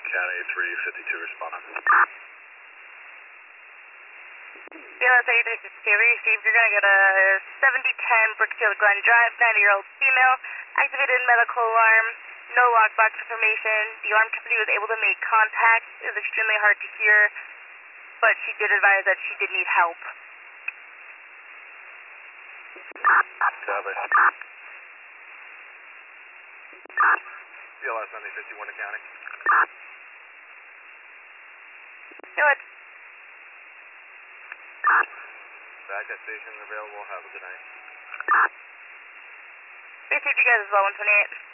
County 352 respond. BLS 836 received. You're going to get a 7010 Brookfield Glen Drive, 90-year-old female, activated medical alarm, no lockbox information. The alarm company was able to make contact. It was extremely hard to hear, but she did advise that she did need help. Copy. BLS 9051 to County. Good. Backup station available. Have a good night. Received you guys as well, 128.